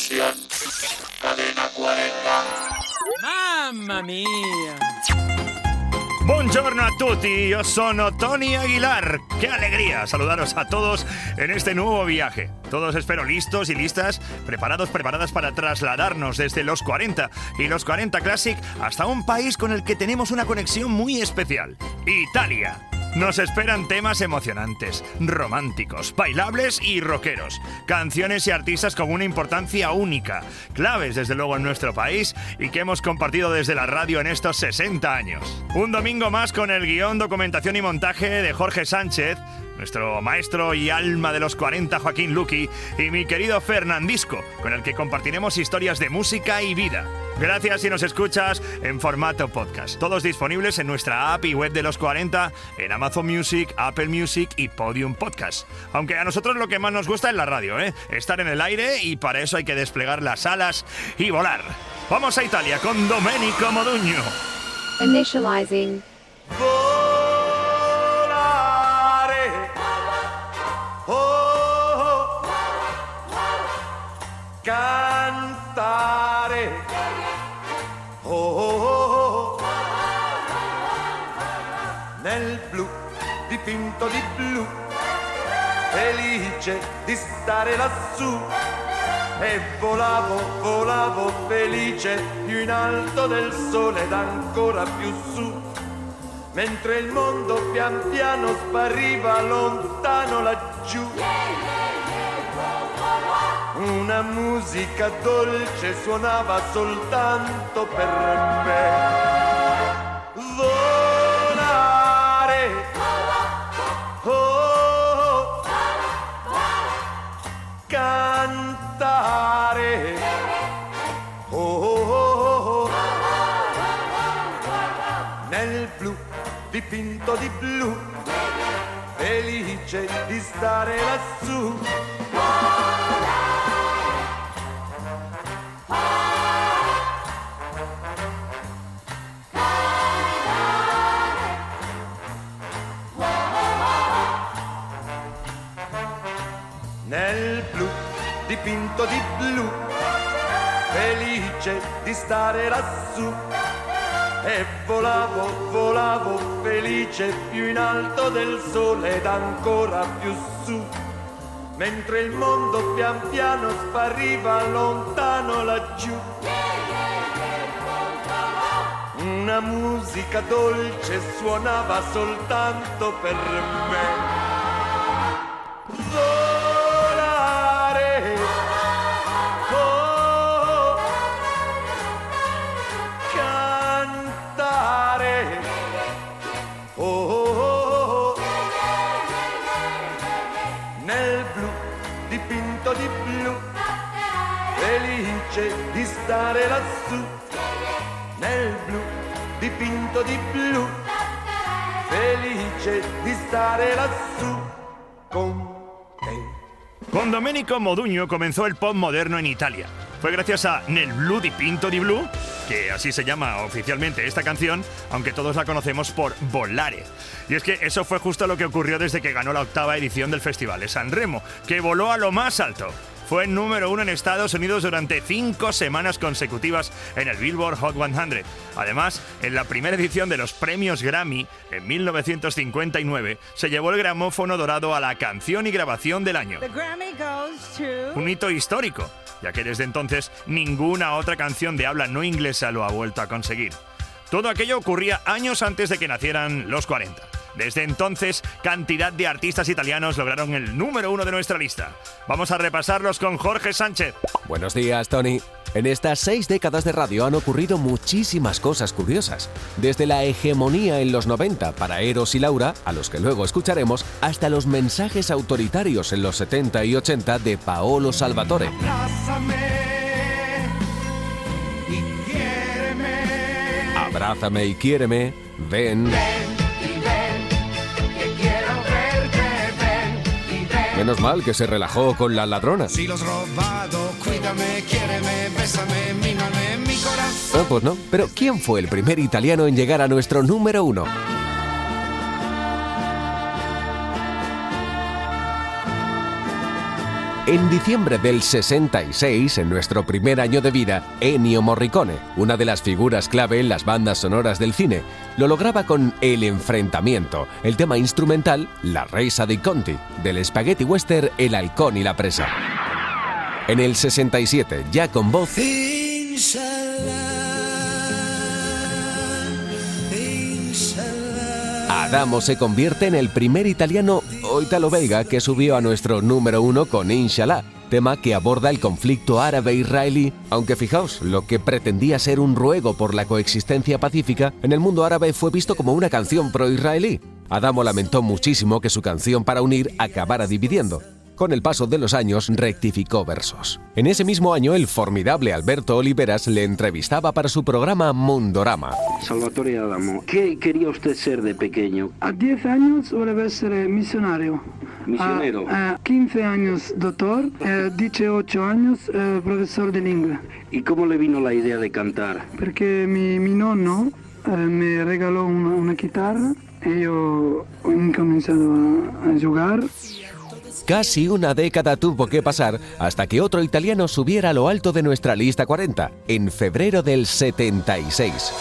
Atención, cadena 40. Mamma mia! Buongiorno a tutti, yo sono Tony Aguilar. ¡Qué alegría saludaros a todos en este nuevo viaje! Todos espero listos y listas, preparadas para trasladarnos desde los 40 y los 40 Classic hasta un país con el que tenemos una conexión muy especial, Italia. Nos esperan temas emocionantes, románticos, bailables y rockeros. Canciones y artistas con una importancia única, claves desde luego en nuestro país y que hemos compartido desde la radio en estos 60 años. Un domingo más con el guión, documentación y montaje de Jorge Sánchez, nuestro maestro y alma de los 40 Joaquín Luqui y mi querido Fernandisco, con el que compartiremos historias de música y vida. Gracias si nos escuchas en formato podcast. Todos disponibles en nuestra app y web de los 40, en Amazon Music, Apple Music y Podium Podcast. Aunque a nosotros lo que más nos gusta es la radio, estar en el aire, y para eso hay que desplegar las alas y volar. Vamos a Italia con Domenico Modugno. Initializing. Cantare, oh, oh, oh, nel blu dipinto di blu, felice di stare lassù, e volavo felice più in alto del sole ed ancora più su, mentre il mondo pian piano spariva lontano laggiù. Una musica dolce suonava soltanto per me. Volare, oh, cantare, oh, nel blu dipinto di blu, felice di stare lassù. Nel blu dipinto di blu, felice di stare lassù, e volavo felice più in alto del sole ed ancora più su, mentre il mondo pian piano spariva lontano laggiù. Una musica dolce suonava soltanto per me. Di blu, felice di stare lassù, nel blu dipinto di blu, felice di stare lassù con te. Con Domenico Modugno comenzó el pop moderno en Italia. Fue gracias a Nel blu dipinto di blu, que así se llama oficialmente esta canción, aunque todos la conocemos por Volare. Y es que eso fue justo lo que ocurrió desde que ganó la 8ª edición del Festival de Sanremo, que voló a lo más alto. Fue número 1 en Estados Unidos durante 5 semanas consecutivas en el Billboard Hot 100. Además, en la primera edición de los premios Grammy, en 1959, se llevó el gramófono dorado a la canción y grabación del año. Un hito histórico, ya que desde entonces ninguna otra canción de habla no inglesa lo ha vuelto a conseguir. Todo aquello ocurría años antes de que nacieran los 40. Desde entonces, cantidad de artistas italianos lograron el número 1 de nuestra lista. Vamos a repasarlos con Jorge Sánchez. Buenos días, Tony. En estas 6 décadas de radio han ocurrido muchísimas cosas curiosas. Desde la hegemonía en los 90 para Eros y Laura, a los que luego escucharemos, hasta los mensajes autoritarios en los 70 y 80 de Paolo Salvatore. Abrázame y quiéreme, ven. Menos mal que se relajó con La ladrona. Si los robado, cuídame, quiéreme, bésame, mímame, mi corazón. No, pues no. Pero ¿quién fue el primer italiano en llegar a nuestro número 1? En diciembre del 66, en nuestro primer año de vida, Ennio Morricone, una de las figuras clave en las bandas sonoras del cine, lo lograba con El enfrentamiento, el tema instrumental La resa dei conti, del spaghetti western El halcón y la presa. En el 67, ya con voz, Adamo se convierte en el primer italiano o italo-belga que subió a nuestro número 1 con Inshallah, tema que aborda el conflicto árabe-israelí, aunque fijaos, lo que pretendía ser un ruego por la coexistencia pacífica, en el mundo árabe fue visto como una canción pro-israelí. Adamo lamentó muchísimo que su canción para unir acabara dividiendo. Con el paso de los años rectificó versos. En ese mismo año, el formidable Alberto Oliveras le entrevistaba para su programa Mundorama. Salvatore Adamo, ¿qué quería usted ser de pequeño? A 10 años volevo essere missionario. Misionero. A 15 años doctor, 18 años profesor de lingua. ¿Y cómo le vino la idea de cantar? Perché mi nonno me regaló una chitarra e io ho incominciato a giocare. Casi una década tuvo que pasar hasta que otro italiano subiera a lo alto de nuestra lista 40, en febrero del 76.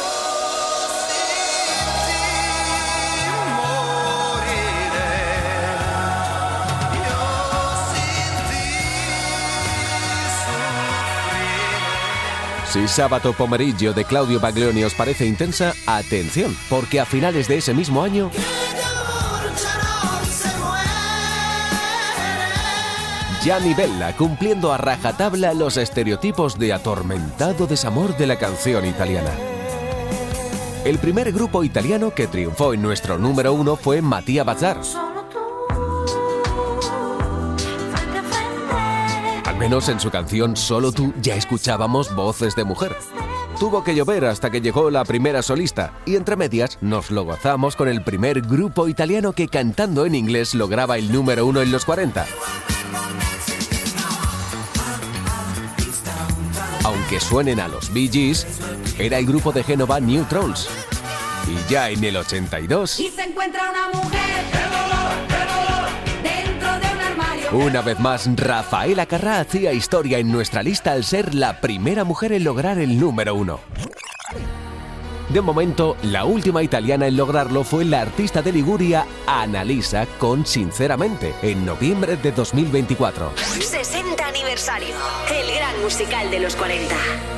Si Sabato Pomeriggio de Claudio Baglioni os parece intensa, atención, porque a finales de ese mismo año Gianni Bella, cumpliendo a rajatabla los estereotipos de atormentado desamor de la canción italiana. El primer grupo italiano que triunfó en nuestro número 1 fue Mattia Bazar. Al menos en su canción Solo tú ya escuchábamos voces de mujer. Tuvo que llover hasta que llegó la primera solista y entre medias nos lo gozamos con el primer grupo italiano que cantando en inglés lograba el número 1 en los 40. Aunque suenen a los Bee Gees, era el grupo de Génova New Trolls. Y ya en el 82... Y se encuentra una mujer dentro de un armario. Una vez más, Rafaela Carrà hacía historia en nuestra lista al ser la primera mujer en lograr el número 1. De momento, la última italiana en lograrlo fue la artista de Liguria Annalisa con Sinceramente, en noviembre de 2024. 60 aniversario, el gran musical de los 40.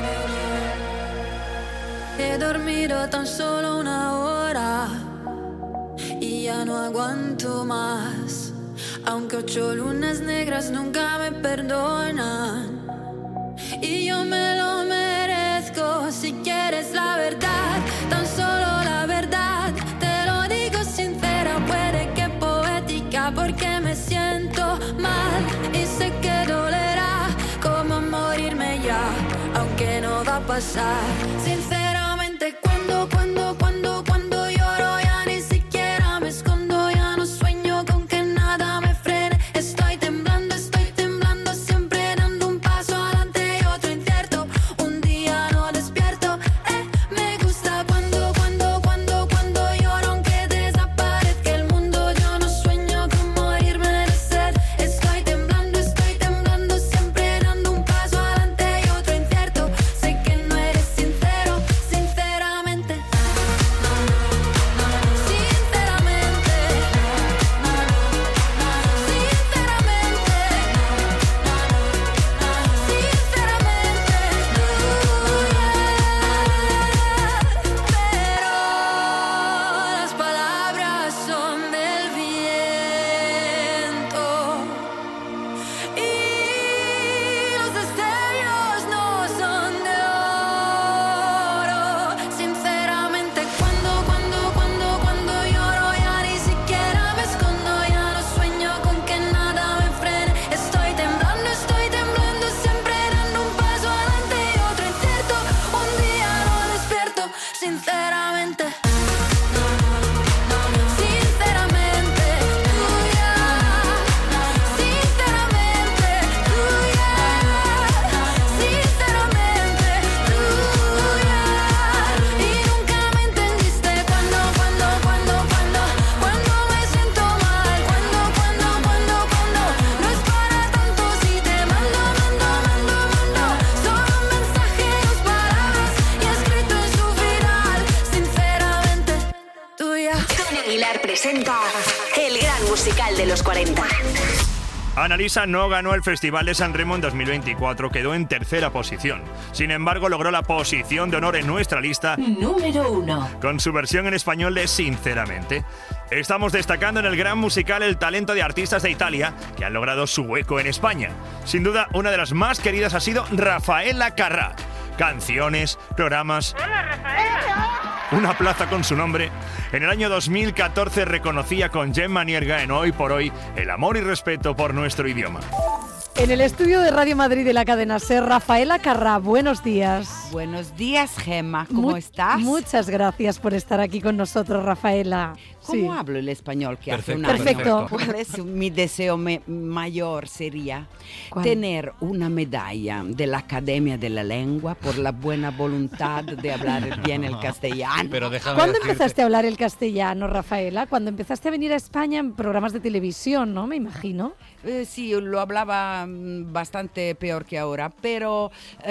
He dormido tan solo una hora y ya no aguanto más. Aunque 8 lunas negras nunca me perdonan y yo me lo merezco. Si quieres la verdad, tan solo la verdad, te lo digo sincera, puede que poética, porque me siento mal y sé que dolerá como morirme ya, aunque no va a pasar. Sinceramente, cuando lloro ya ni siquiera me escondo, ya no sueño con que nada me frene. Estoy temblando siempre dando un paso adelante y otro incierto. Un día no despierto, me gusta cuando lloro aunque desaparezca el mundo. Yo no sueño con morirme de sed. Estoy temblando siempre dando un paso adelante y otro incierto. Sé que no eres sincero, 40. Annalisa no ganó el Festival de San Remo en 2024, quedó en tercera posición. Sin embargo, logró la posición de honor en nuestra lista número 1 con su versión en español de Sinceramente. Estamos destacando en el gran musical el talento de artistas de Italia que han logrado su hueco en España. Sin duda, una de las más queridas ha sido Raffaella Carrà. Canciones, programas... ¡Hola, Rafaela! Una plaza con su nombre. En el año 2014 reconocía con Gemma Nierga en Hoy por Hoy el amor y respeto por nuestro idioma. En el estudio de Radio Madrid de la cadena SER, Raffaella Carrà, buenos días. Buenos días, Gemma, ¿cómo estás? Muchas gracias por estar aquí con nosotros, Raffaella. ¿Cómo hablo el español que hace un año? Perfecto. ¿Cuál es mi deseo mayor? Sería tener una medalla de la Academia de la Lengua por la buena voluntad de hablar bien el castellano. Pero ¿cuándo empezaste a hablar el castellano, Raffaella? Cuando empezaste a venir a España en programas de televisión, ¿no? Me imagino. Sí, lo hablaba bastante peor que ahora, pero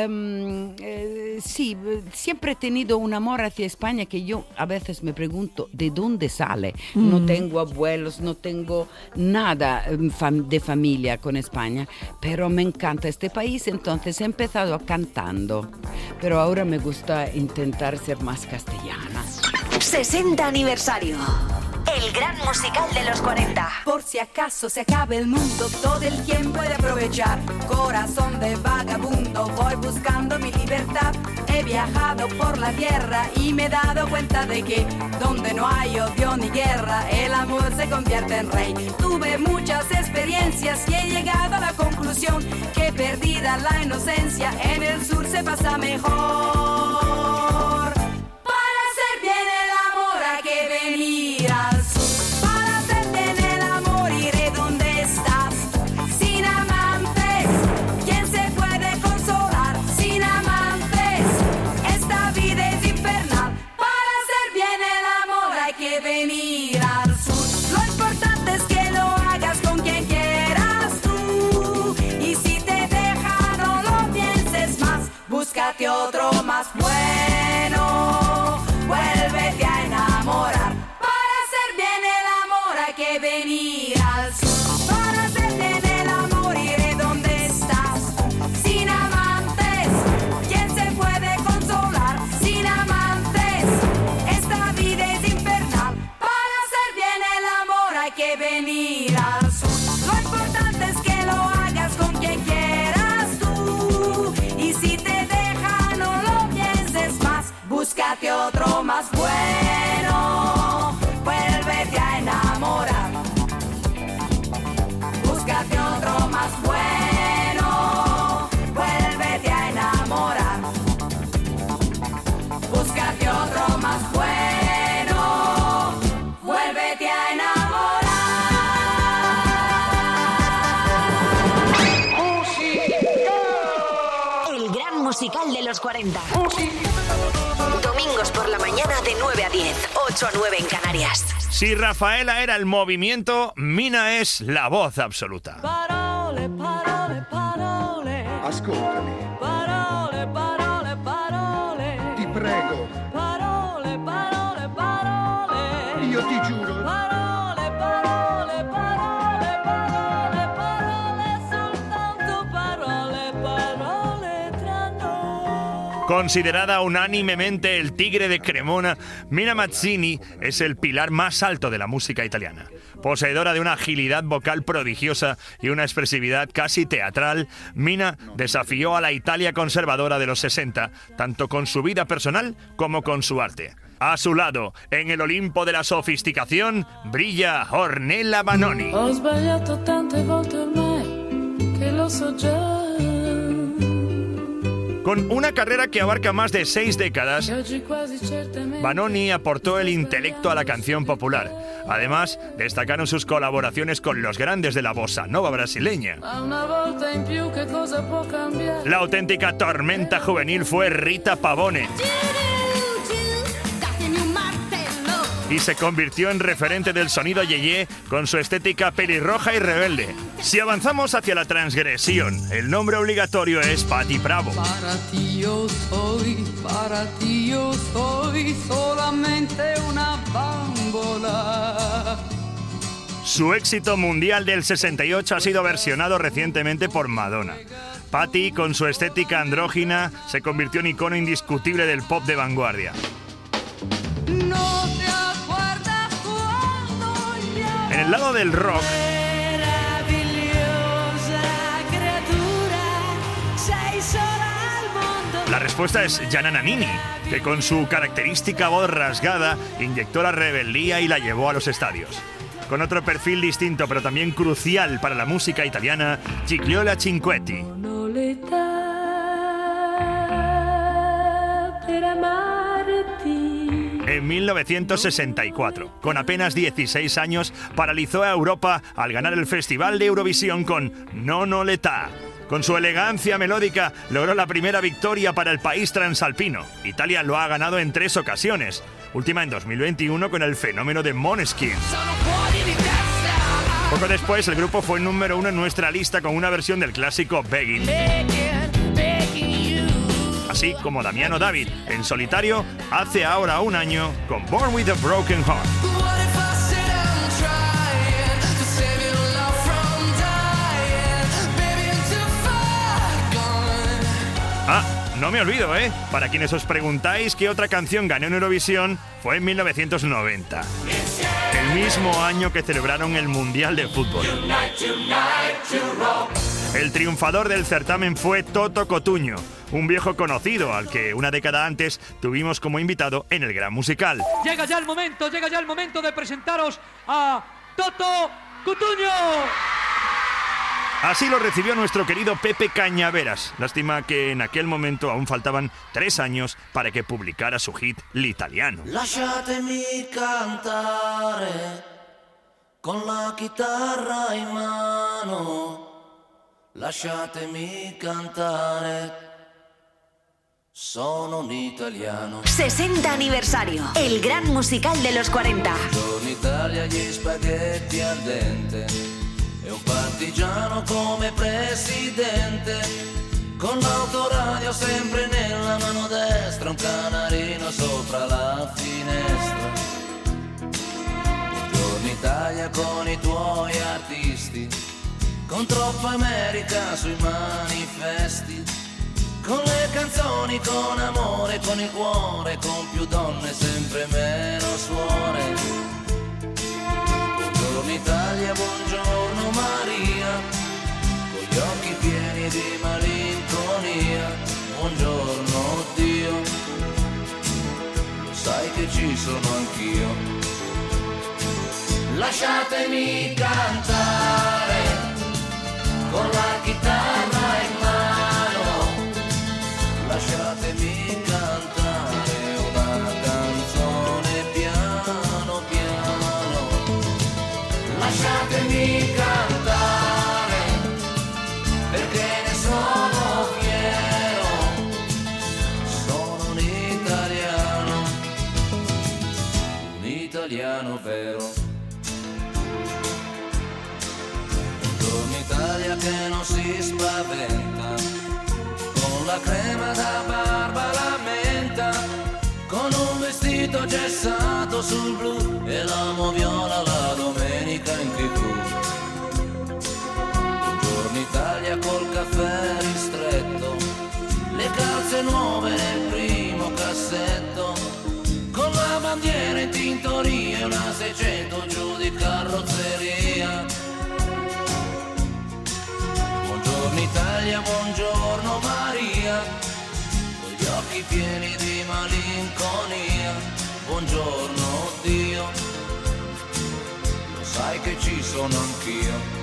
sí, siempre he tenido un amor hacia España que yo a veces me pregunto de dónde sale. No tengo abuelos, no tengo nada de familia con España, pero me encanta este país, entonces he empezado cantando, pero ahora me gusta intentar ser más castellana. 60 aniversario. El gran musical de los 40. Por si acaso se acabe el mundo, todo el tiempo he de aprovechar. Corazón de vagabundo, voy buscando mi libertad. He viajado por la tierra y me he dado cuenta de que donde no hay odio ni guerra, el amor se convierte en rey. Tuve muchas experiencias y he llegado a la conclusión que perdida la inocencia, en el sur se pasa mejor. Para hacer bien el amor hay que venir al sur. Para hacer bien el amor iré donde estás. Sin amantes, ¿quién se puede consolar? Sin amantes, esta vida es infernal. Para hacer bien el amor hay que venir al sur. Lo importante es que lo hagas con quien quieras tú. Y si te deja no lo pienses más, búscate otro más bueno. Vuélvete a enamorar. Para hacer bien el amor hay que venir al sur. Para hacer bien el amor iré donde estás. Sin amantes, ¿quién se puede consolar? Sin amantes, esta vida es infernal. Para hacer bien el amor hay que venir al sur. Lo importante es que lo hagas con quien quieras tú. Y si te deja no lo pienses más, búscate otro más bueno. Vuélvete a enamorar. Búscate otro más bueno. Vuélvete a enamorar. Búscate otro más bueno. Vuélvete a enamorar. El gran musical de los 40. Domingos por la mañana de 9 a 10, 8 a 9 en Canarias. Si Raffaella era el movimiento, Mina es la voz absoluta. Parole, parole, parole. Ascoltami. Parole, parole, parole. Ti prego. Parole, parole, parole. Io ti giuro. Parole, parole, parole, parole, parole, soltanto parole, parole tra noi. Considerada unánimemente el tigre de Cremona, Mina Mazzini es el pilar más alto de la música italiana. Poseedora de una agilidad vocal prodigiosa y una expresividad casi teatral, Mina desafió a la Italia conservadora de los 60, tanto con su vida personal como con su arte. A su lado, en el Olimpo de la sofisticación, brilla Ornella Vanoni. Ho sbagliato tante volte ormai, che lo so già. Con una carrera que abarca más de 6 décadas, Vanoni aportó el intelecto a la canción popular. Además, destacaron sus colaboraciones con los grandes de la bossa nova brasileña. La auténtica tormenta juvenil fue Rita Pavone y se convirtió en referente del sonido yeye con su estética pelirroja y rebelde. Si avanzamos hacia la transgresión, el nombre obligatorio es Patti Bravo. Para ti yo soy solamente una bambola. Su éxito mundial del 68 ha sido versionado recientemente por Madonna. Patti, con su estética andrógina, se convirtió en icono indiscutible del pop de vanguardia. En el lado del rock, la respuesta es Gianna Nannini, que con su característica voz rasgada inyectó la rebeldía y la llevó a los estadios. Con otro perfil distinto, pero también crucial para la música italiana, Gigliola Cinquetti. En 1964, con apenas 16 años, paralizó a Europa al ganar el Festival de Eurovisión con Non ho l'età. Con su elegancia melódica, logró la primera victoria para el país transalpino. Italia lo ha ganado en 3 ocasiones, última en 2021 con el fenómeno de Måneskin. Poco después, el grupo fue número 1 en nuestra lista con una versión del clásico Begging. Así como Damiano David, en solitario, hace ahora un año, con Born with a Broken Heart. No me olvido, ¿eh? Para quienes os preguntáis qué otra canción ganó en Eurovisión, fue en 1990. El mismo año que celebraron el Mundial de Fútbol. El triunfador del certamen fue Toto Cutugno, un viejo conocido al que una década antes tuvimos como invitado en el Gran Musical. Llega ya el momento de presentaros a Toto Cutugno. Así lo recibió nuestro querido Pepe Cañaveras. Lástima que en aquel momento aún faltaban 3 años para que publicara su hit L'Italiano. Lasciatemi cantare con la chitarra in mano. Lasciatemi cantare. Sono un italiano. 60 aniversario. El gran musical de los 40. Buongiorno Italia, gli spaghetti al dente. E un partigiano come presidente, con l'autoradio sempre nella mano destra, un canarino sopra la finestra. Buongiorno Italia con i tuoi artisti, con troppa America sui manifesti, con le canzoni, con amore, con il cuore, con più donne, sempre meno suore. Buongiorno Italia, buongiorno Maria, con gli occhi pieni di malinconia. Buongiorno Dio, lo sai che ci sono anch'io. Lasciatemi cantare con la chitarra in mano. Lasciatemi cantare una canzone piano piano. Lasciatemi cantare perché ne sono fiero. Sono un italiano vero. Buongiorno Italia che non si spaventa, con la crema da barba la menta, con un vestito gessato sul blu e l'amo viola la domenica in TV. Buongiorno Italia col caffè ristretto, le calze nuove nel primo cassetto, con la bandiera in tintoria e una 600 giù di carrozzeria. Buongiorno Italia, buongiorno Maria, con gli occhi pieni di malinconia. Buongiorno Dio, lo sai che ci sono anch'io.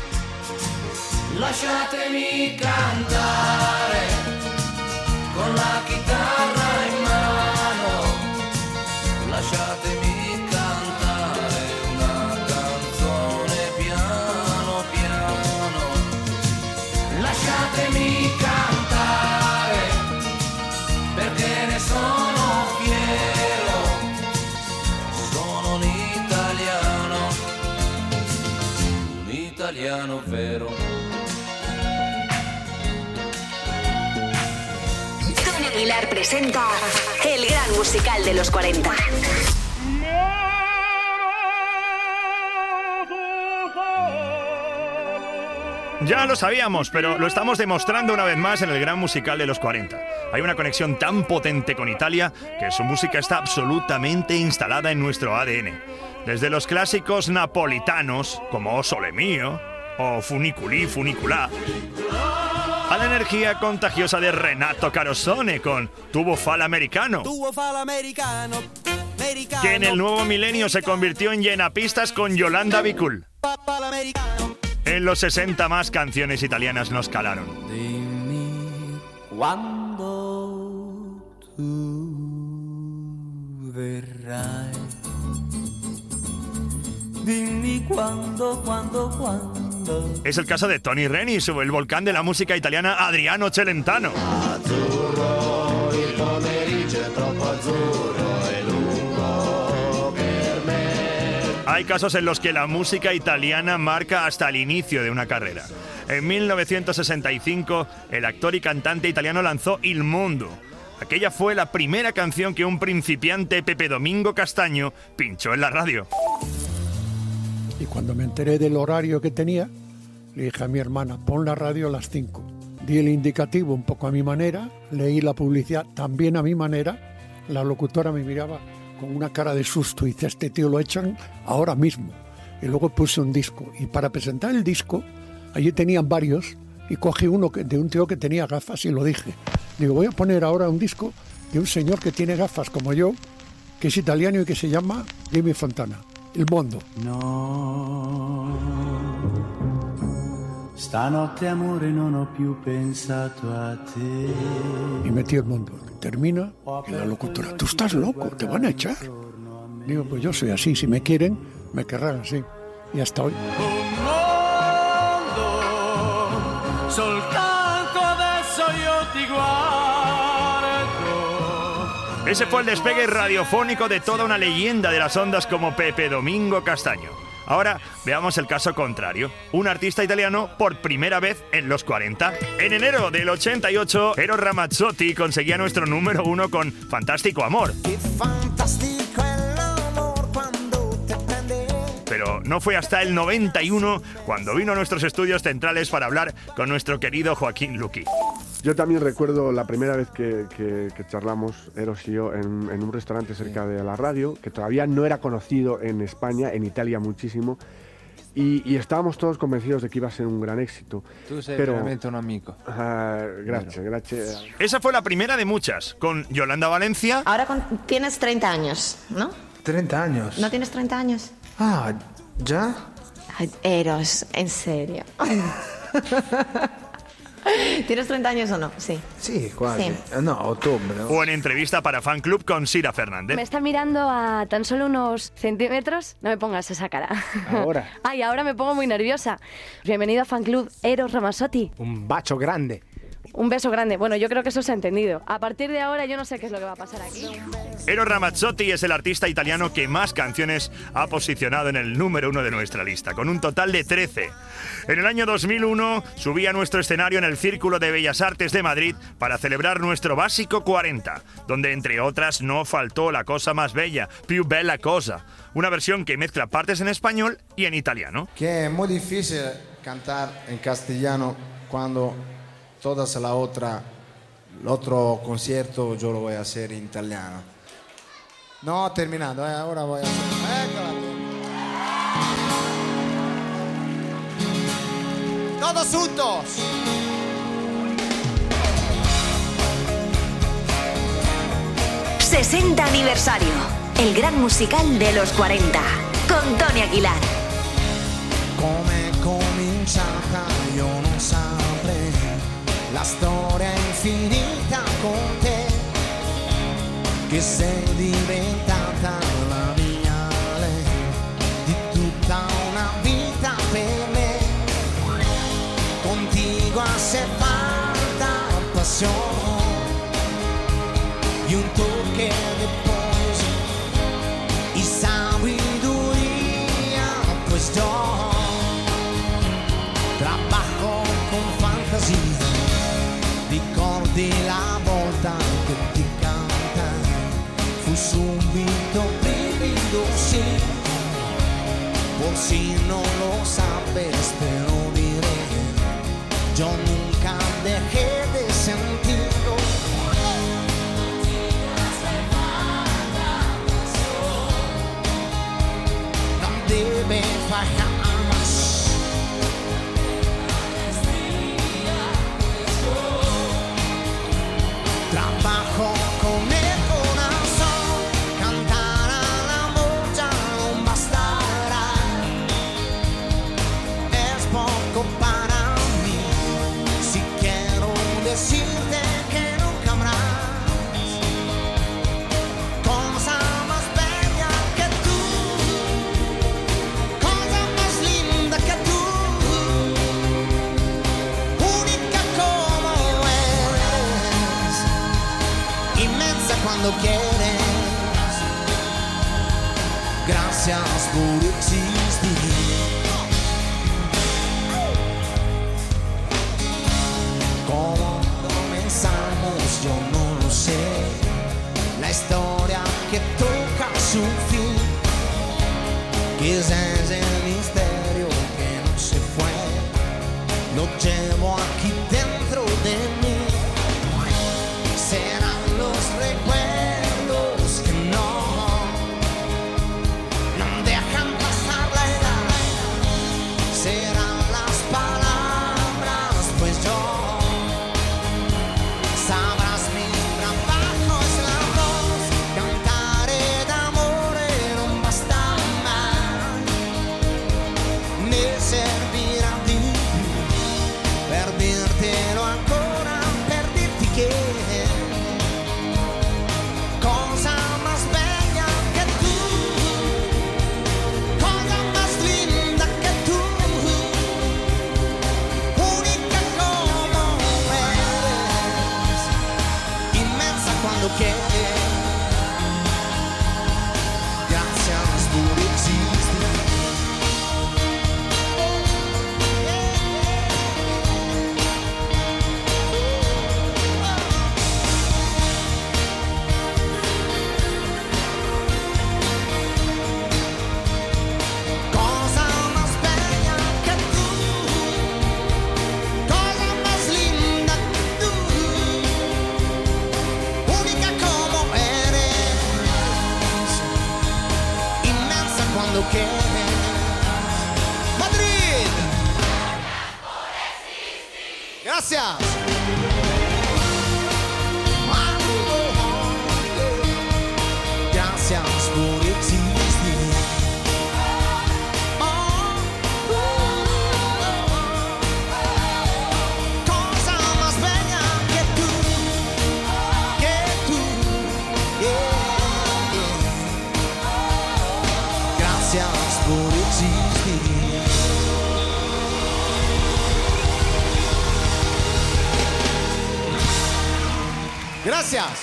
Lasciatemi cantare con la chitarra in mano. Lasciatemi cantare una canzone piano piano. Lasciatemi cantare perché ne sono fiero. Sono un italiano vero. Tony Aguilar presenta el gran musical de los 40. Ya lo sabíamos, pero lo estamos demostrando una vez más en el gran musical de los 40. Hay una conexión tan potente con Italia que su música está absolutamente instalada en nuestro ADN. Desde los clásicos napolitanos, como O Sole Mio o Funiculi Funiculà, a la energía contagiosa de Renato Carosone con Tubo Fal Americano, que en el nuevo milenio se convirtió en llenapistas con Yolanda Bicul. En los 60 más canciones italianas nos calaron. Dimmi quando tu verrai. Dimmi quando. Es el caso de Tony Renis o el volcán de la música italiana Adriano Celentano. Azzurro, il pomeriggio è troppo azzurro e lungo per me. Hay casos en los que la música italiana marca hasta el inicio de una carrera. En 1965, el actor y cantante italiano lanzó Il Mondo. Aquella fue la primera canción que un principiante Pepe Domingo Castaño pinchó en la radio. Y cuando me enteré del horario que tenía, le dije a mi hermana, pon la radio a las 5. Di el indicativo un poco a mi manera, leí la publicidad también a mi manera. La locutora me miraba con una cara de susto y dice, este tío lo echan ahora mismo. Y luego puse un disco. Y para presentar el disco, allí tenían varios, y cogí uno de un tío que tenía gafas y lo dije. Digo, voy a poner ahora un disco de un señor que tiene gafas como yo, que es italiano y que se llama Jimmy Fontana. Il Mondo. No, stanotte amore non ho più pensato a te. Y metí El Mondo. Termina y la locutora, tú estás loco, te van a echar. Digo, pues yo soy así, si me quieren, me querrán así. Y hasta hoy. Soltanto adesso io ti guardo. Ese fue el despegue radiofónico de toda una leyenda de las ondas como Pepe Domingo Castaño. Ahora veamos el caso contrario. Un artista italiano por primera vez en los 40. En enero del 88, Eros Ramazzotti conseguía nuestro número 1 con Fantástico Amor. Pero no fue hasta el 91 cuando vino a nuestros estudios centrales para hablar con nuestro querido Joaquín Luqui. Yo también recuerdo la primera vez que charlamos, Eros y yo, en un restaurante cerca de la radio, que todavía no era conocido en España, en Italia muchísimo, y estábamos todos convencidos de que iba a ser un gran éxito. Tú sei veramente un amico. Gracias. Esa fue la primera de muchas, con Yolanda Valencia. Ahora tienes 30 años, ¿no? 30 años. ¿No tienes 30 años? Ah, ¿ya? Ay, Eros, en serio. ¿Tienes 30 años o no? Sí. Sí, quasi. Sí. No, octubre. O en entrevista para Fan Club con Sira Fernández. Me está mirando a tan solo unos centímetros. No me pongas esa cara. Ahora. Ay, ahora me pongo muy nerviosa. Bienvenido a Fan Club Eros Ramazzotti. Un bacio grande. Un beso grande. Bueno, yo creo que eso se ha entendido. A partir de ahora yo no sé qué es lo que va a pasar aquí. Eros Ramazzotti es el artista italiano que más canciones ha posicionado en el número 1 de nuestra lista, con un total de 13. En el año 2001 subí a nuestro escenario en el Círculo de Bellas Artes de Madrid para celebrar nuestro básico 40, donde entre otras no faltó La cosa más bella, Più bella cosa, una versión que mezcla partes en español y en italiano. Que es muy difícil cantar en castellano cuando toda la otra, el otro concierto yo lo voy a hacer en italiano. No, terminando, ahora voy a hacer. Todos juntos. ¡60 aniversario! El gran musical de los 40. Con Tony Aguilar. Come cominciata io non saprei, la storia è infinita con te, che sei diventata la mia lei, di tutta una vita per me. Contigo hace falta pasión y un toque de poesía y sabiduría, pues yo trabajo con fantasía. Ricordi la volta che ti cantai, fu subito brivido, sì, por si non lo sapes, te lo diré. yo nunca dejé de sentirlo. No debe fallar más. Trabajo con el corazón, cantar al amor ya no bastará. Es poco para mí, si quiero decirte que nunca habrás cosa más bella que tú, cosa más linda que tú, única como eres, inmensa cuando quieres. Gracias por existir. ¿Cómo comenzamos? Yo no lo sé. La historia que toca su fin, quizás el misterio que no se fue, lo llevo aquí dentro de mí. Serán los recuerdos que no dejan pasar la edad. Serán las palabras, pues yo sabrás mi trabajo es la voz. Cantaré d'amore non basta mai, mi servirà di più per dirtelo ancora, per dirti che cosa más bella que tú, cosa más linda que tú, única como eres, inmensa cuando quieres. Gracias por existir. Cosa más bella que tú, cosa más linda que tú, única como eres, inmensa cuando quieres. Madrid. Gracias. Gracias por existir. Cosa más bella que tú, yeah, yeah. Gracias por existir. Gracias.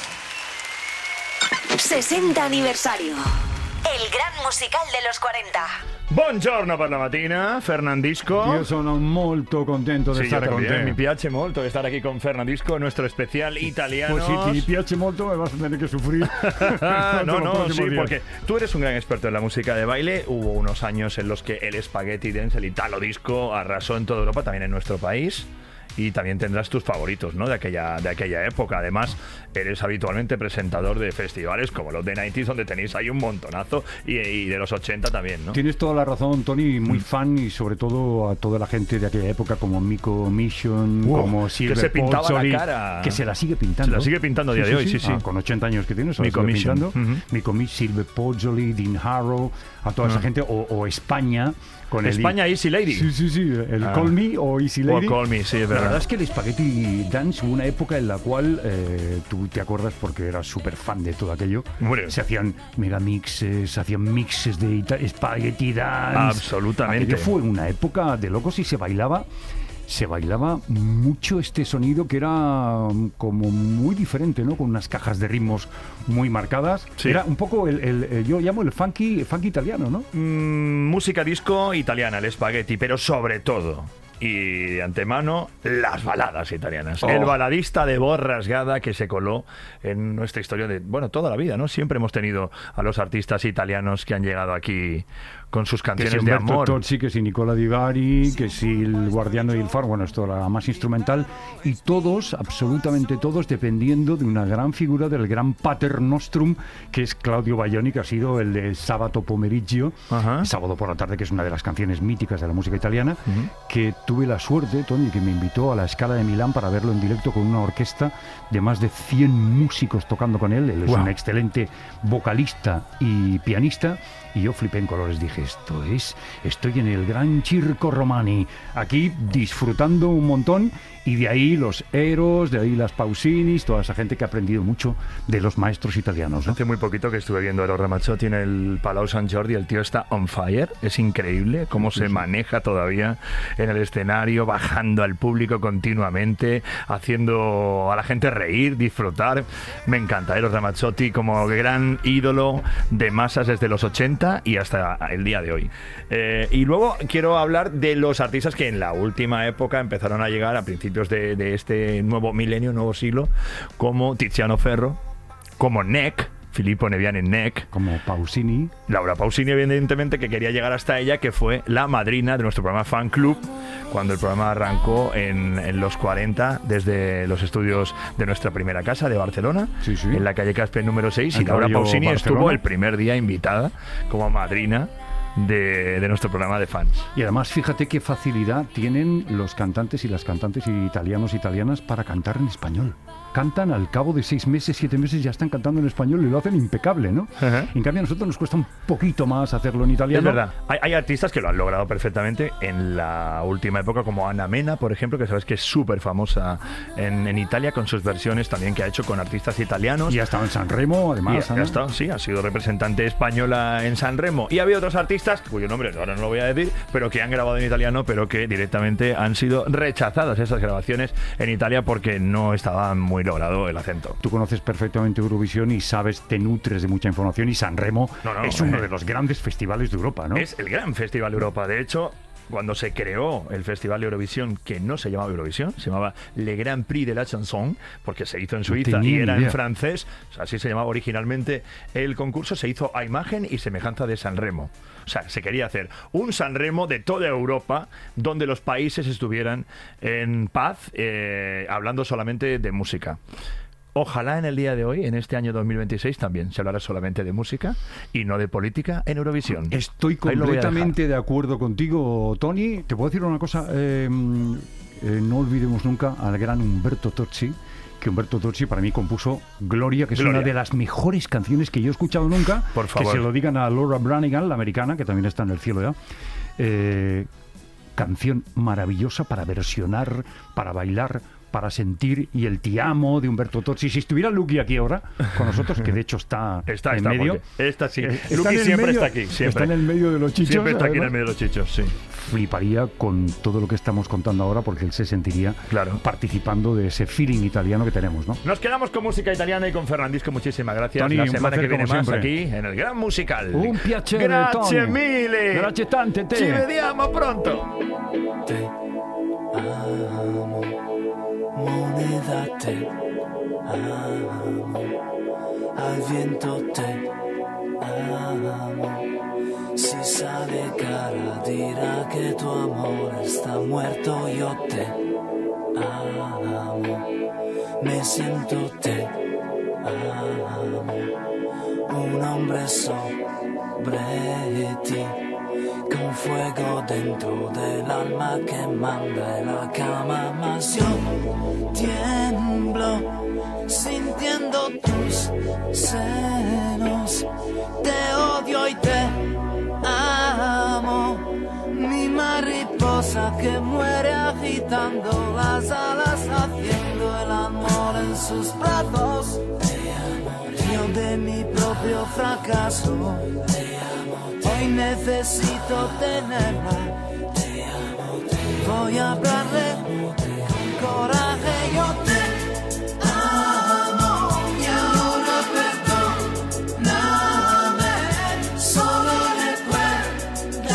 60 aniversario. El gran musical de los 40. Buongiorno per la mattina, Fernandisco. Io sono molto contento di Sì, stare io con también. te. Mi piace molto estar aquí con Fernandisco, nuestro especial italiano. Pues si ti piace molto me vas a tener que sufrir. No, sí, porque tú eres un gran experto en la música de baile. Hubo unos años en los que el spaghetti dance, el italo disco, arrasó en toda Europa, también en nuestro país. Y también tendrás tus favoritos, ¿no? de aquella época. Además, eres habitualmente presentador de festivales como los de 90s, donde tenéis ahí un montonazo, y de los 80 también, ¿no? Tienes toda la razón, Tony, muy fan, y sobre todo a toda la gente de aquella época como Miko Mission, como Silver que se pintaba Pozzoli, la cara. que se la sigue pintando. Se la sigue pintando a día de hoy, sí. Con 80 años que tiene, se la Miko sigue Mission. pintando. Miko Mission, Silver Pozzoli, Dean Harrow, a toda esa gente, o España. Con España, Easy Lady. Sí, el Call Me o Easy Lady. O Call Me, sí, es verdad. La verdad es que el Spaghetti Dance hubo una época en la cual, tú te acuerdas porque eras súper fan de todo aquello, se hacían megamixes, se hacían mixes de Spaghetti Dance. Absolutamente. Aquello fue una época de locos y se bailaba mucho este sonido que era como muy diferente, ¿no? Con unas cajas de ritmos muy marcadas. Sí. Era un poco yo llamo el funky italiano, ¿no? Música disco italiana, el spaghetti, pero sobre todo, y de antemano, las baladas italianas. El baladista de voz rasgada que se coló en nuestra historia de, toda la vida, ¿no? Siempre hemos tenido a los artistas italianos que han llegado aquí con sus Que si canciones de Umberto amor. Tozzi, que si Nicola Di Bari, que si el Guardiano del Faro, bueno, esto era más instrumental, y todos, absolutamente todos, dependiendo de una gran figura del gran Pater Nostrum, que es Claudio Baglioni, que ha sido el de Sabato Pomeriggio, Sábado por la tarde, que es una de las canciones míticas de la música italiana, que tuve la suerte, Tony, que me invitó a la Scala de Milán para verlo en directo con una orquesta de más de 100 músicos tocando con él. Él es un excelente vocalista y pianista, y yo flipé en colores. Dije, estoy en el gran Circo Romani, aquí disfrutando un montón, y de ahí los Eros, de ahí las Pausinis, toda esa gente que ha aprendido mucho de los maestros italianos, ¿no? Hace muy poquito que estuve viendo a Eros Ramazzotti en el Palau Sant Jordi, el tío está on fire, es increíble cómo se maneja todavía en el escenario, bajando al público continuamente, haciendo a la gente reír, disfrutar. Me encanta Eros Ramazzotti como gran ídolo de masas desde los 80 y hasta el día de hoy. Y luego quiero hablar de los artistas que en la última época empezaron a llegar a principios de este nuevo milenio, nuevo siglo, como Tiziano Ferro, como Nek, Filippo Neviani Nek, como Pausini, Laura Pausini, evidentemente, que quería llegar hasta ella, que fue la madrina de nuestro programa Fan Club cuando el programa arrancó en los 40 desde los estudios de nuestra primera casa de Barcelona, en la calle Caspe número 6, y Laura Pausini estuvo el primer día invitada como madrina de nuestro programa de fans. Y además, fíjate qué facilidad tienen los cantantes y las cantantes italianos e italianas para cantar en español. Cantan al cabo de 6 meses, 7 meses, ya están cantando en español y lo hacen impecable, ¿no? En cambio, a nosotros nos cuesta un poquito más hacerlo en italiano. Es verdad. Hay artistas que lo han logrado perfectamente en la última época, como Anna Mena, por ejemplo, que sabes que es súper famosa en Italia con sus versiones también que ha hecho con artistas italianos. Y ha estado en Sanremo, además. Y ha estado, sí, ha sido representante española en Sanremo. Y había otros artistas, cuyo nombre ahora no lo voy a decir, pero que han grabado en italiano, pero que directamente han sido rechazadas esas grabaciones en Italia porque no estaban muy logrado el acento. Tú conoces perfectamente Eurovisión y sabes, te nutres de mucha información, y Sanremo es uno de los grandes festivales de Europa, ¿no? Es el gran festival de Europa. De hecho, cuando se creó el Festival de Eurovisión, que no se llamaba Eurovisión, se llamaba Le Grand Prix de la Chanson, porque se hizo en Suiza y era en francés, o sea, así se llamaba originalmente el concurso, se hizo a imagen y semejanza de Sanremo. O sea, se quería hacer un Sanremo de toda Europa, donde los países estuvieran en paz, hablando solamente de música. Ojalá en el día de hoy, en este año 2026, también se hablará solamente de música y no de política en Eurovisión. Estoy completamente de acuerdo contigo, Tony. Te puedo decir una cosa, no olvidemos nunca al gran Umberto Tozzi, que Umberto Tozzi para mí compuso Gloria, que es una de las mejores canciones que yo he escuchado nunca. Por favor. Que se lo digan a Laura Branigan, la americana, que también está en el cielo ya. Canción maravillosa para versionar, para bailar, para sentir, y el Ti amo de Umberto Tozzi. Si estuviera Luqui aquí ahora con nosotros, que de hecho está en medio. Esta sí. Luqui siempre está aquí. Siempre. Está en el medio de los chichos. Siempre está aquí en el medio de los chichos, sí. Fliparía con todo lo que estamos contando ahora, porque él se sentiría participando de ese feeling italiano que tenemos, ¿no? Nos quedamos con música italiana y con Fernandisco. Muchísimas gracias. Tony, la semana que viene más siempre. aquí en el Gran Musical. Un piacere, Grazie Tony. mille. Grazie tante te. Ci vediamo pronto. Te amo, moneda te amo, al viento te amo. Si sale cara dirá que tu amor está muerto, yo te amo, me siento te amo, un hombre sobre ti, con fuego dentro del alma que manda en la cama, mas yo tiemblo sintiendo tus senos, te odio y te amo, mi mariposa que muere agitando las alas, haciendo el amor en sus brazos. Te amo, yo de mi propio fracaso. Te amo, hoy necesito tenerla. Te amo, voy a hablarle con coraje. Yo te amo y ahora perdóname, solo recuérdame.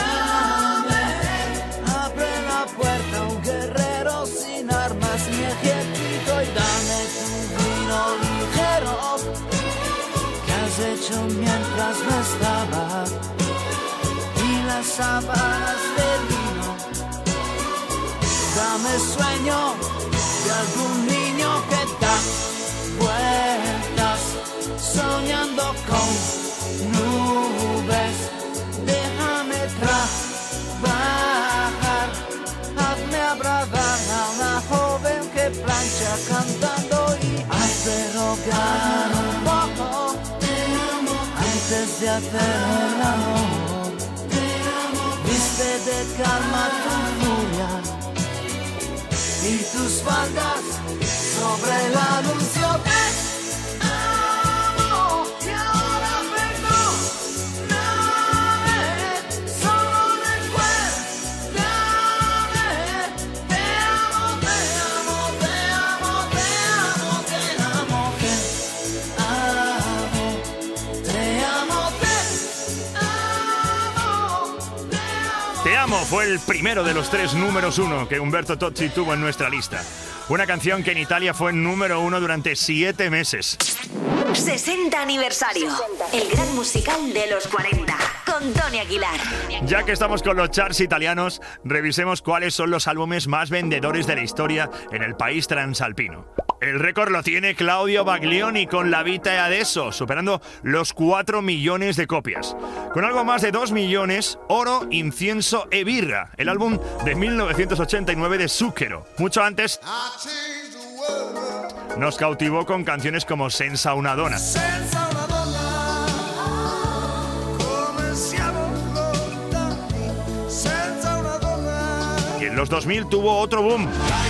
Abre la puerta a un guerrero sin armas ni ejército y dame tu vino ligero que has hecho mientras no estaba. Y la las sábanas de lino. Dame sueño de algún niño que da vueltas soñando con nubes. Déjame trabajar, hazme abrazar a una joven que plancha cantando y pero gana un poco antes de hacer el amor. Viste de calma tu furia y tus faldas sobre el anuncio de amo. Y ahora perdóname, solo recuérdame. Te amo, te amo, te amo, te amo, te amo, te amo, te amo, Te amo fue el primero de los 3 números 1 que Umberto Tozzi tuvo en nuestra lista. Una canción que en Italia fue número 1 durante 7 meses. 60 aniversario. El gran musical de los 40. Con Tony Aguilar. Ya que estamos con los charts italianos, revisemos cuáles son los álbumes más vendedores de la historia en el país transalpino. El récord lo tiene Claudio Baglioni con La Vita e Adesso, superando los 4 millones de copias. Con algo más de 2 millones, Oro, Incienso e Birra, el álbum de 1989 de Zucchero. Mucho antes, nos cautivó con canciones como Senza una donna. Y en los 2000 tuvo otro boom.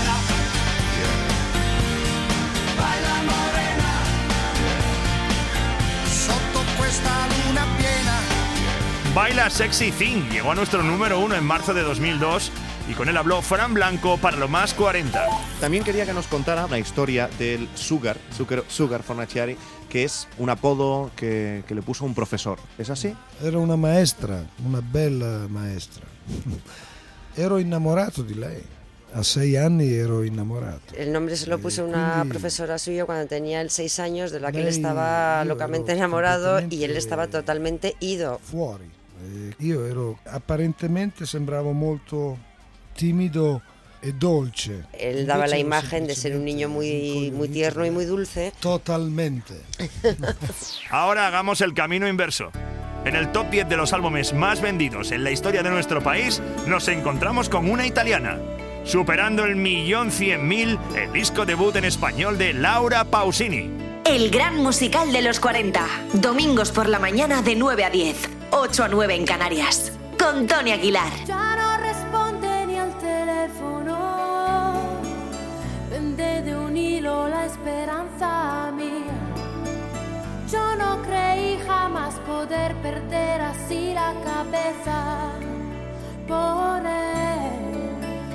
Baila Sexy Thing llegó a nuestro número 1 en marzo de 2002 y con él habló Fran Blanco para Lo Más 40. También quería que nos contara la historia del Sugar Fornaciari, que es un apodo que le puso un profesor. ¿Es así? Era una maestra, una bella maestra. Ero innamorato di lei. A 6 anni ero innamorato. El nombre se lo puso una profesora suya cuando tenía él 6 años, de la que él estaba locamente enamorado y él estaba totalmente ido. Fuori. Io ero apparentemente sembravo molto timido e dolce. Él daba la imagen de ser un niño muy tierno y muy dulce. Totalmente. Ahora hagamos el camino inverso. En el top 10 de los álbumes más vendidos en la historia de nuestro país, nos encontramos con una italiana, superando el 1.100.000, el disco debut en español de Laura Pausini. El gran musical de los 40. Domingos por la mañana de 9 a 10. 8 a 9 en Canarias. Con Tony Aguilar. Ya no responde ni al teléfono. Pende de un hilo la esperanza mía. Yo no creí jamás poder perder así la cabeza por él.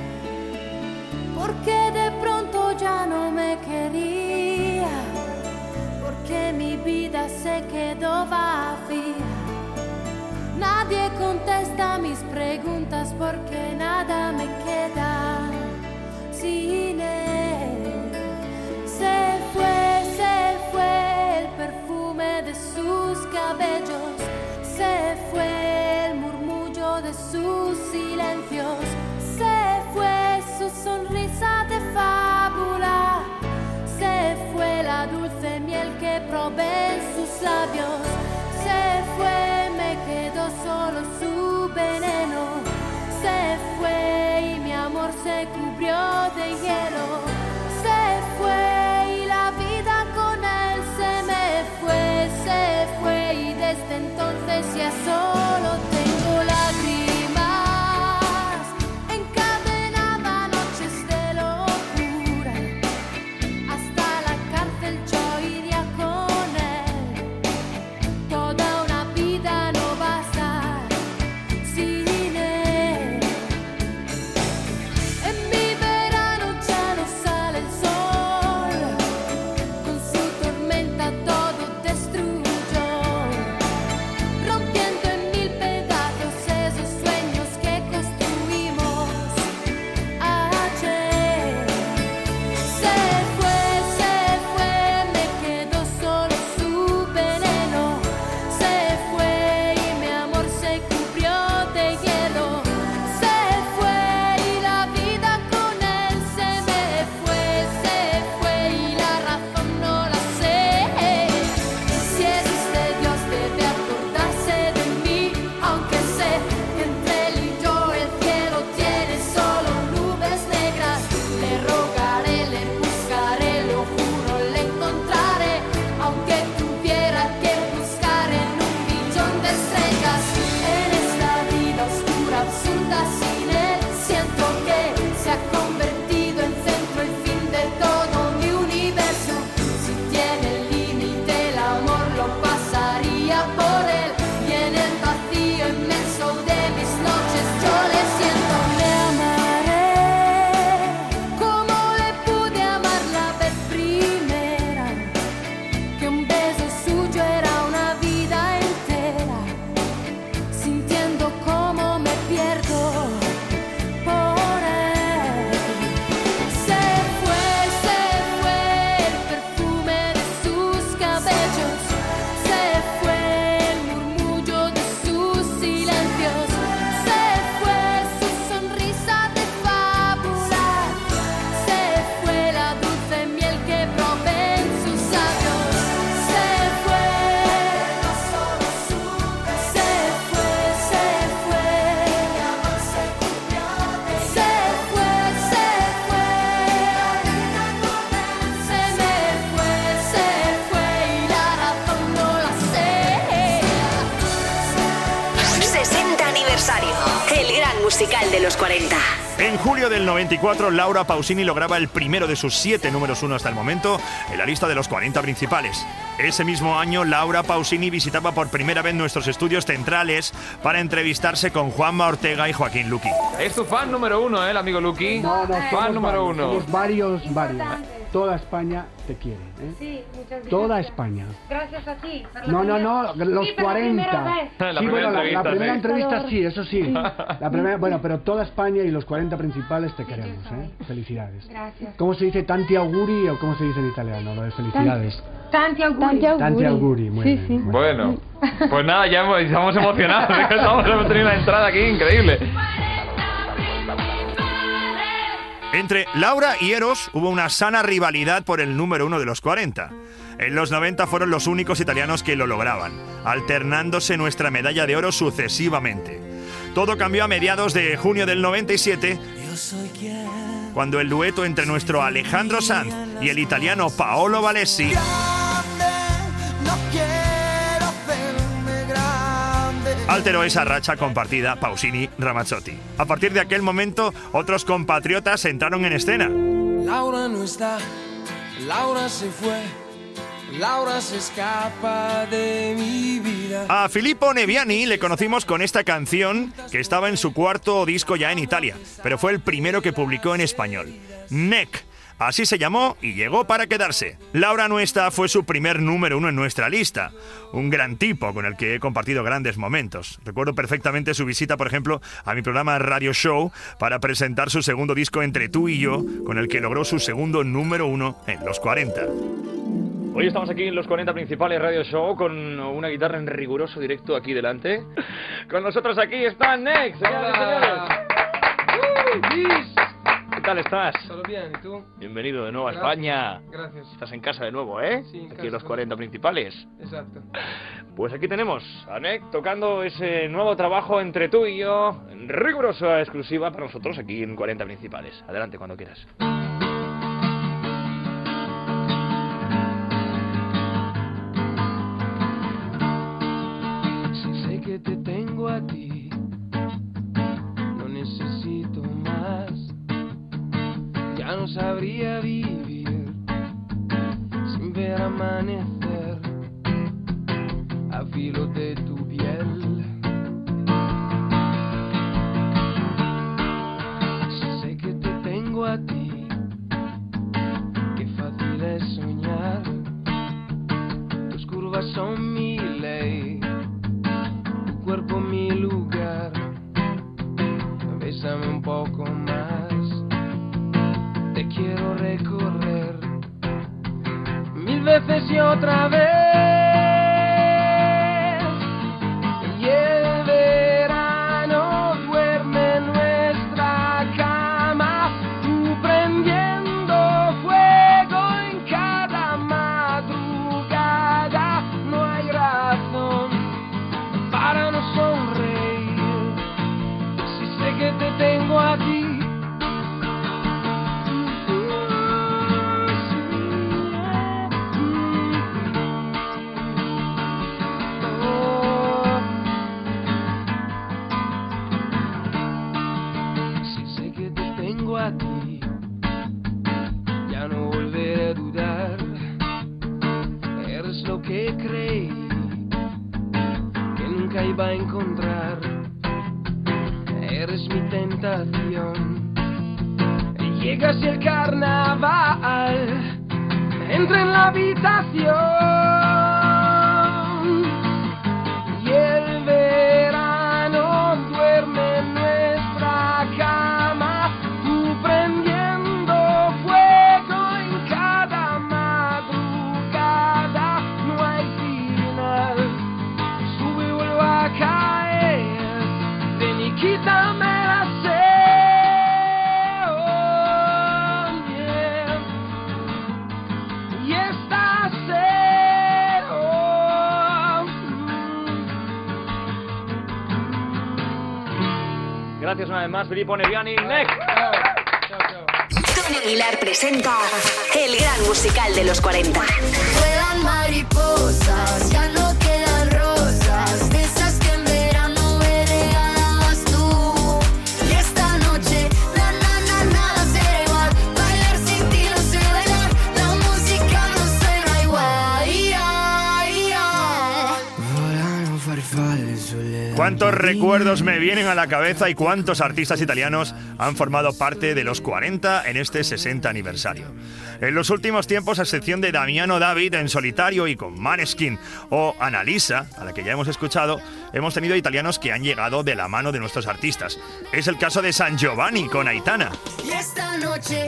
Porque de pronto ya no me quería. Porque mi vida se quedó vacía. Nadie contesta mis preguntas porque nada me queda sin él. Se fue el perfume de sus cabellos, se fue el murmullo de sus silencios, se fue su sonrisa de fábula, se fue la dulce miel que probé en sus labios, se fue, me quedó solo su veneno, se fue y mi amor se cubrió de hielo, se fue y la vida con él se me fue, se fue y desde entonces ya solo tengo lágrimas, encadenada noches de locura, hasta la cárcel yo iría con él, toda una vida no basta sin él. En mi verano ya no sale el sol, con su tormenta todo destruyó, rompiendo en musical de los 40. En julio del 94, Laura Pausini lograba el primero de sus 7 números 1 hasta el momento en la lista de los 40 principales. Ese mismo año, Laura Pausini visitaba por primera vez nuestros estudios centrales para entrevistarse con Juanma Ortega y Joaquín Luqui. Es tu fan número 1, el amigo Luqui. No, fan número 1. Somos varios. Toda España te quiere. Sí, muchas gracias. Toda España. Gracias a ti. No, los 40. La Sí, bueno, la primera entrevista sí. sí, eso sí. La primera, bueno, pero toda España y los 40 principales te queremos, ¿eh? Felicidades. Gracias. ¿Cómo se dice tanti auguri o cómo se dice en italiano? Lo de felicidades. Tanti auguri. Tanti auguri, muy bien. Sí. Bueno, pues nada, ya estamos emocionados. Hemos tenido una entrada aquí increíble. Entre Laura y Eros hubo una sana rivalidad por el número 1 de los 40. En los 90 fueron los únicos italianos que lo lograban, alternándose nuestra medalla de oro sucesivamente. Todo cambió a mediados de junio del 97, cuando el dueto entre nuestro Alejandro Sanz y el italiano Paolo Valesi alteró esa racha compartida Pausini-Ramazzotti. A partir de aquel momento, otros compatriotas entraron en escena. Laura no está, Laura se fue, Laura se escapa de mi vida. A Filippo Neviani le conocimos con esta canción que estaba en su cuarto disco ya en Italia, pero fue el primero que publicó en español. Neck. Así se llamó y llegó para quedarse. Laura no está fue su primer número 1 en nuestra lista. Un gran tipo con el que he compartido grandes momentos. Recuerdo perfectamente su visita, por ejemplo, a mi programa Radio Show para presentar su segundo disco Entre tú y yo, con el que logró su segundo número 1 en los 40. Hoy estamos aquí en los 40 principales Radio Show con una guitarra en riguroso directo aquí delante. Con nosotros aquí está Neck, señoras y señores. ¿Qué tal estás? ¿Todo bien? ¿Y tú? Bienvenido de nuevo a España. Gracias. Estás en casa de nuevo, ¿eh? Sí, en aquí casa. en los 40 principales. Exacto. Pues aquí tenemos a Neck tocando ese nuevo trabajo Entre tú y yo, en rigurosa exclusiva para nosotros aquí en 40 principales. Adelante cuando quieras. Si sé que te tengo a ti, no necesito más. Ya no sabría vivir sin ver amanecer a filo de tu piel. Si sé que te tengo a ti, qué fácil es soñar. Tus curvas son mi ley, tu cuerpo mi lugar. Bésame un poco más, te quiero recorrer 1000 veces y otra vez. Y el verano duerme en nuestra cama, tú prendiendo fuego en cada madrugada. No hay razón para no sonreír si sé que te tengo a ti. A ti, ya no volveré a dudar. Eres lo que creí que nunca iba a encontrar. Eres mi tentación. Llegas y el carnaval entra en la habitación. Y el verano duerme en nuestra cama, prendiendo fuego en cada madrugada. No hay final, sube y vuelvo a caer. Ven y quítame la sed, oh, yeah. Y esta sed, oh, Gracias una vez más, Filippo Neviani. Neck. Tony Aguilar presenta el gran musical de los 40. Vuelan mariposas, ya no quedan rosas, de esas que en verano me regalabas tú. Y Cuántos recuerdos me vienen a la cabeza y cuántos artistas italianos han formado parte de los 40 en este 60 aniversario. En los últimos tiempos, a excepción de Damiano David en solitario y con Maneskin o Annalisa, a la que ya hemos escuchado, hemos tenido italianos que han llegado de la mano de nuestros artistas. Es el caso de San Giovanni con Aitana. Y esta noche,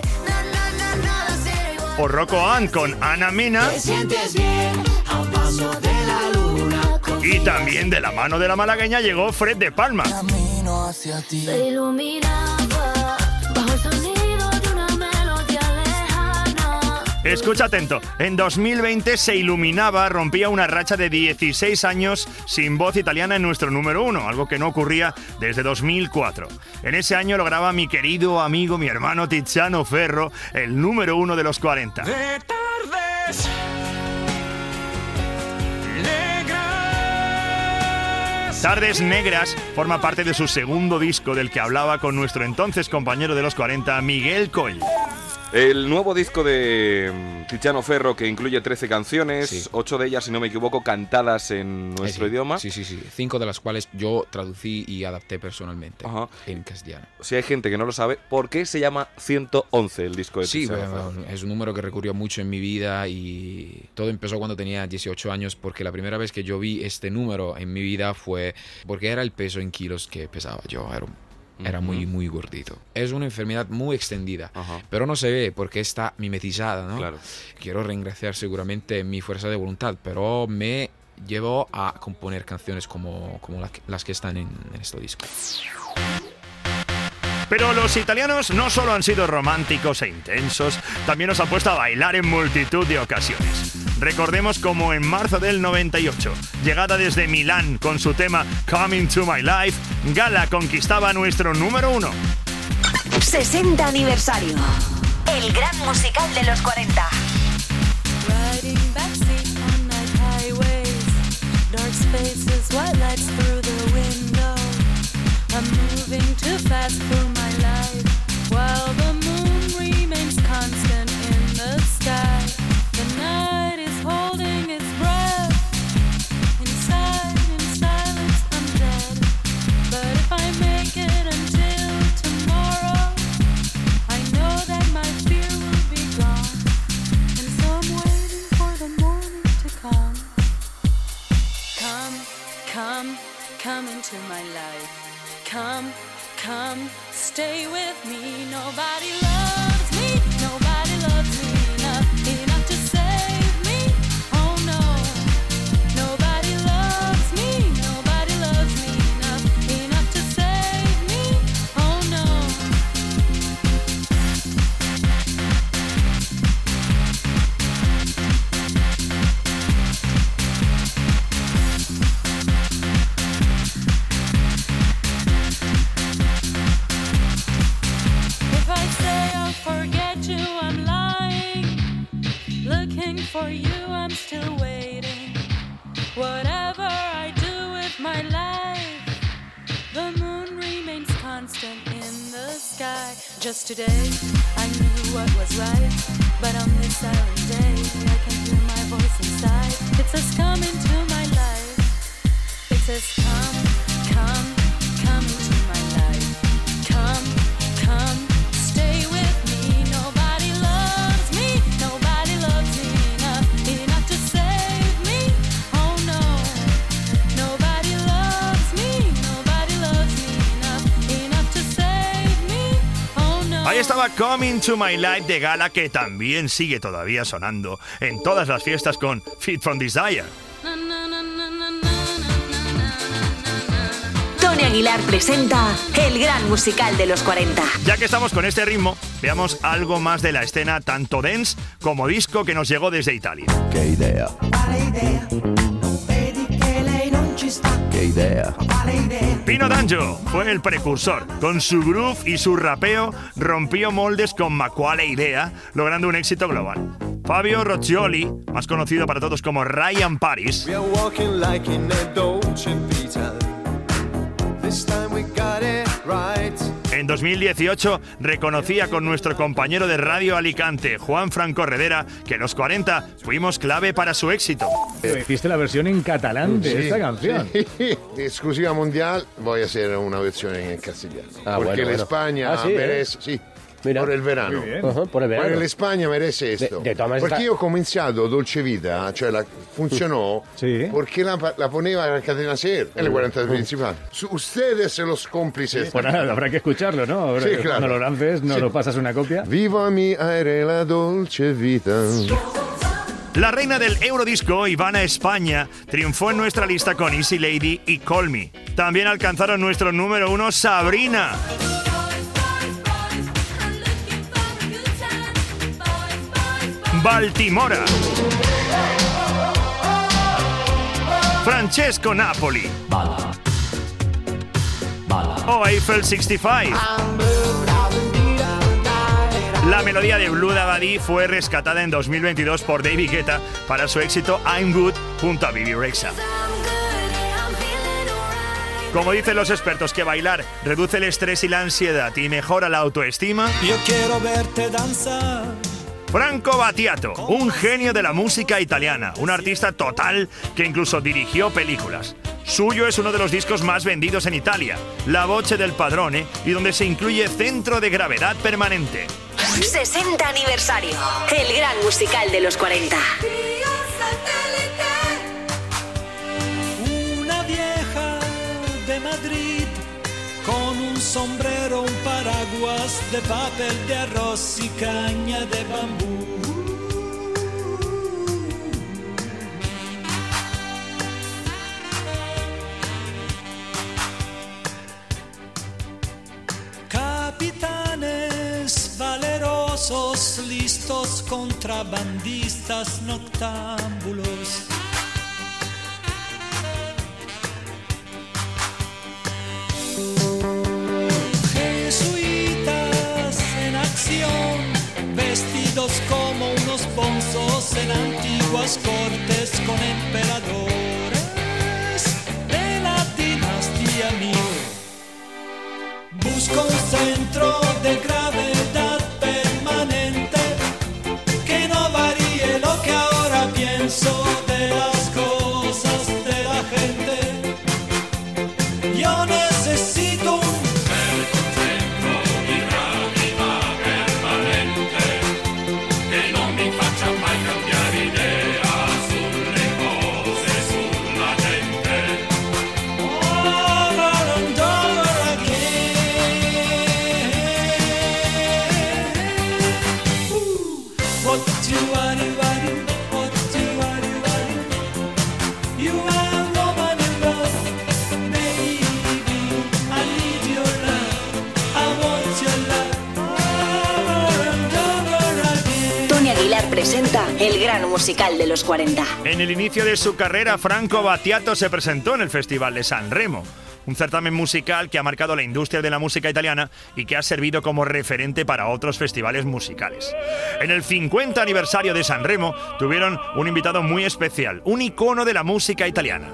O Rocco Hunt con Ana Mena. te sientes bien a un paso de la luna. Y también de la mano de la malagueña llegó Fred de Palma. Camino hacia ti. Se iluminaba bajo el sonido de una melodía lejana. Escucha atento, en 2020 se iluminaba, rompía una racha de 16 años sin voz italiana en nuestro número 1, algo que no ocurría desde 2004. En ese año lograba mi querido amigo, mi hermano Tiziano Ferro, el número 1 de los 40. De tardes. Tardes Negras forma parte de su segundo disco, del que hablaba con nuestro entonces compañero de los 40, Miguel Coll. El nuevo disco de Tiziano Ferro, que incluye 13 canciones, 8 de ellas, si no me equivoco, cantadas en nuestro idioma. Sí. 5 de las cuales yo traducí y adapté personalmente en castellano. Si hay gente que no lo sabe, ¿por qué se llama 111 el disco de Tiziano Ferro? Es un número que recurrió mucho en mi vida y todo empezó cuando tenía 18 años, porque la primera vez que yo vi este número en mi vida fue porque era el peso en kilos que pesaba yo. Era muy gordito. Es una enfermedad muy extendida, pero no se ve porque está mimetizada, ¿no? Claro. Quiero reingrediar seguramente mi fuerza de voluntad, pero me llevó a componer canciones como las que están en este disco. Pero los italianos no solo han sido románticos e intensos, también nos han puesto a bailar en multitud de ocasiones. Recordemos como en marzo del 98, llegada desde Milán con su tema Coming to My Life, Gala conquistaba nuestro número 1. 60 aniversario. El gran musical de los 40. Riding backseat on night highways, dark spaces, white lights through the window. I'm moving too fast through my life, while the moon remains constant in the sky. The night is holding its breath. Inside, in silence, I'm dead. But if I make it until tomorrow, I know that my fear will be gone. And so I'm waiting for the morning to come. Come into my life. Come, stay with me. Nobody loves me enough to save me. Oh no, nobody loves me enough to save me. Oh no. If I say I'll forget you, I'm lying. Looking for you, I'm still waiting. Whatever I do with my life, the moon remains constant in the sky. Just today, I knew what was right, but on this silent day, I can hear my voice inside. It says come into my life. It says come into my life. Come, stay with me. Nobody loves me enough to save me. Oh no, nobody loves me enough to save me. Oh no. Ahí estaba Coming to My Life de Gala, que también sigue todavía sonando en todas las fiestas con Fit from Desire. Tony Aguilar presenta el gran musical de los 40. Ya que estamos con este ritmo, veamos algo más de la escena tanto dance como disco que nos llegó desde Italia. Che idea, che idea. Pino D'Angio fue el precursor. Con su groove y su rapeo rompió moldes con Ma quale idea, logrando un éxito global. Fabio Roccioli, más conocido para todos como Ryan Paris, We are walking like in a Dolce Vita. This time we got it right. En 2018 reconocía con nuestro compañero de Radio Alicante, Juan Franco Redera, que los 40 fuimos clave para su éxito. Hiciste la versión en catalán de esta canción. Sí. Exclusiva mundial, voy a hacer una versión en castellano. Porque bueno. España merece... Sí. Mira. Por el verano. Por el verano. Porque España merece esto. Porque yo he comenzado Dolce Vita, cioè funcionó, porque la poneva en cadena SER, en el 40 principal. Ustedes los cómplices. Pues nada, habrá que escucharlo, ¿no? Ahora, Sí, claro. Cuando lo lances, nos lo pasas una copia. Viva mi aire la Dolce Vita. La reina del Eurodisco, Ivana España, triunfó en nuestra lista con Easy Lady y Call Me. También alcanzaron nuestro número 1 Sabrina. Baltimora. Francesco Napoli. O Eiffel 65. La melodía de Blue Dabadi fue rescatada en 2022 por David Guetta para su éxito I'm Good junto a Bibi Rexha. Como dicen los expertos que bailar reduce el estrés y la ansiedad y mejora la autoestima, Yo quiero verte danzar. Franco Battiato, un genio de la música italiana, un artista total que incluso dirigió películas. Suyo es uno de los discos más vendidos en Italia, La Voce del Padrone, y donde se incluye Centro de Gravedad Permanente. 60 aniversario. El gran musical de los 40. Una vieja de Madrid con un sombrero, un paraguas de papel de arroz y caña de bambú. Capitanes valerosos, listos, contrabandistas noctámbulos. Jesuitas en acción, vestidos como unos bonzos en antiguas cortes con emperadores de la dinastía Ming. Busco un centro de gravedad permanente que no varíe lo que ahora pienso de las cosas de la gente. Yo necesito un centro di gravità permanente che non mi faccia mai cambiare idea sulle cose, sulla gente. Over and over again. What you want, what you want. You are woman in love, baby. I need your love, I want your love. Over and over again. Tony Aguilar presenta el gran musical de los 40. En el inicio de su carrera, Franco Battiato se presentó en el Festival de San Remo, un certamen musical que ha marcado la industria de la música italiana y que ha servido como referente para otros festivales musicales. En el 50 aniversario de San Remo tuvieron un invitado muy especial, un icono de la música italiana.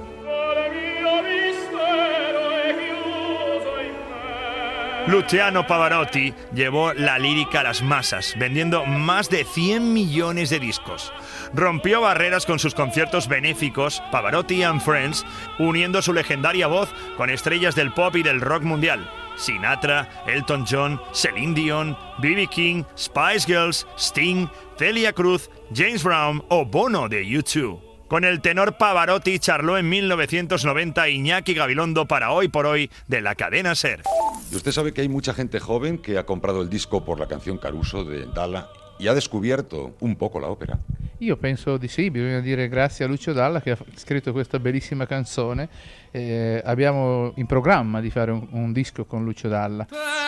Luciano Pavarotti llevó la lírica a las masas, vendiendo más de 100 millones de discos. Rompió barreras con sus conciertos benéficos, Pavarotti and Friends, uniendo su legendaria voz con estrellas del pop y del rock mundial. Sinatra, Elton John, Celine Dion, B.B. King, Spice Girls, Sting, Celia Cruz, James Brown o Bono de U2. Con el tenor Pavarotti charló en 1990 Iñaki Gabilondo para Hoy por Hoy de la cadena SER. Y usted sabe que hay mucha gente joven que ha comprado el disco por la canción Caruso de Dalla y ha descubierto un poco la ópera. Io penso di sì, bisogna dire grazie a Lucio Dalla che ha scritto questa bellissima canzone. Abbiamo in programma di fare un disco con Lucio Dalla.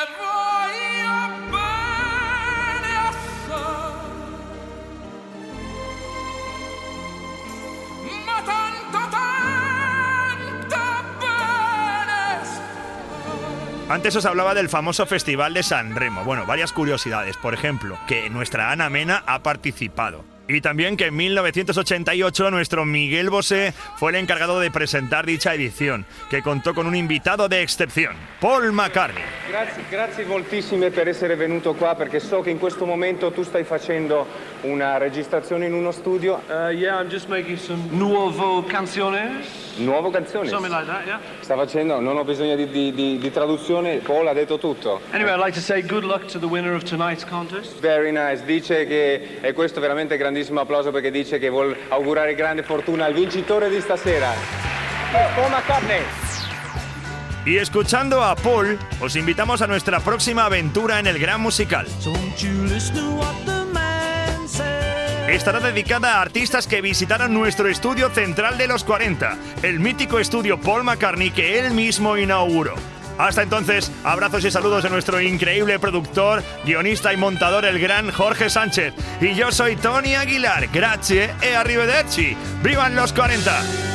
Antes os hablaba del famoso Festival de San Remo. Bueno, varias curiosidades. Por ejemplo, que nuestra Ana Mena ha participado. Y también que en 1988 nuestro Miguel Bosé fue el encargado de presentar dicha edizione, che contò con un invitato de excepción, Paul McCartney. Grazie moltissime per essere venuto qua, perché so che in questo momento tu stai facendo una registrazione in uno studio. Yeah, I'm just making some nuovo canciones. Nuovo canzoni? Something like that, yeah. Sta facendo, non ho bisogno di traduzione, Paul ha detto tutto. Anyway, I'd like to say good luck to the winner of tonight's contest. Very nice, dice che, e questo veramente grandissimo applauso perché dice che vuol augurare grande fortuna al vincitore di stasera, Paul McCartney. Y escuchando a Paul, os invitamos a nuestra próxima aventura en el Gran Musical. Estará dedicada a artistas que visitaron nuestro estudio central de los 40, el mítico estudio Paul McCartney que él mismo inauguró. Hasta entonces, abrazos y saludos de nuestro increíble productor, guionista y montador, el gran Jorge Sánchez. Y yo soy Tony Aguilar. Grazie e arrivederci. ¡Vivan los 40!